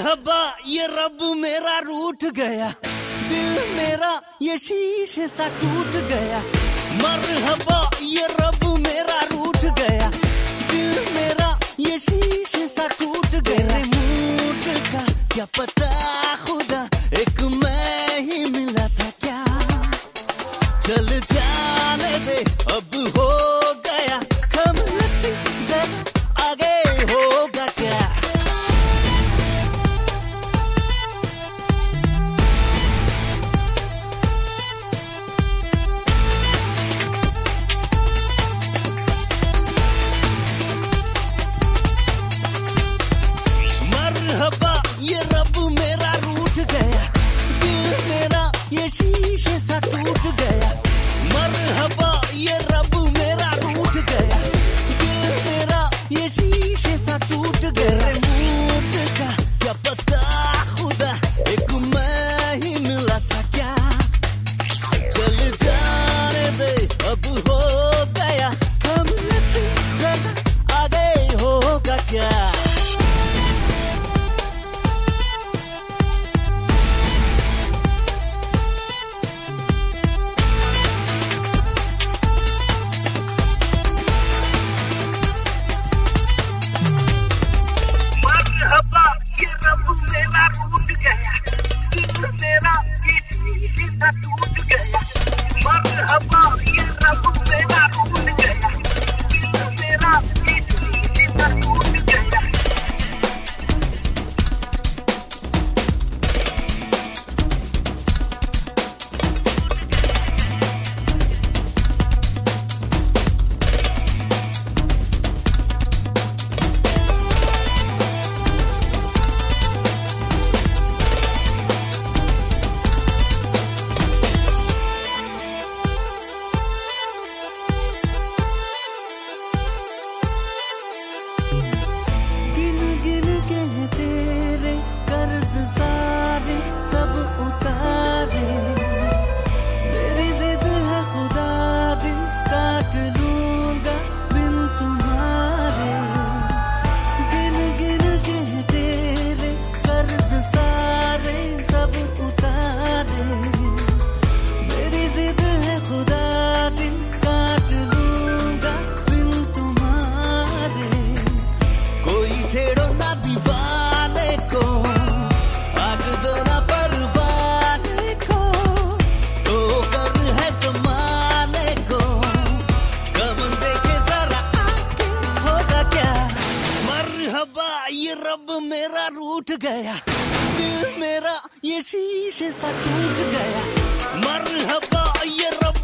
मरहबा ये रब मेरा रूठ गया, दिल मेरा ये शीशे सा टूट गया। मरहबा ये रब मेरा रूठ गया, दिल मेरा ये शीशे सा टूट गया। मूड का क्या पता खुदा, एक मैं ही मिला था क्या। चल जाने दे अब हो गया, कम लक्ष्य जरा आगे होगा क्या। मरहबा ये रब मेरा रूठ गया, दिल मेरा ये शीशे सा टूट गया। मरहबा ये रब मेरा रूठ गया, दिल मेरा ये शीशे सा टूट गया। मूड का क्या पता खुदा, एक मैं ही मिला था क्या। चल जाने दे अब हो गया, कम लक्ष्य जरा आगे होगा क्या। ये रब मेरा रूठ गया, दिल मेरा ये शीशे सा टूट गया। मरहबा ये रब मेरा रूठ गया, दिल मेरा ये शीशे सा टूट गया। गिन गिन के तेरे कर्ज सारे सब उतारे, मेरी जिद है खुदा दिन काट लूंगा बिन तुम्हारे। गिन गिन के तेरे कर्ज सारे सब उतारे, मेरी जिद है खुदा दिन काट लूंगा बिन तुम्हारे। कोई छेड़ो ना दीवाने को, आग दो ना परवाने को, तो कर है ज़माने को, कम देखे जरा आगे होगा क्या। मरहबा ये रब मेरा रूठ गया, दिल मेरा ये शीशे सा टूट गया। मरहबा ये रब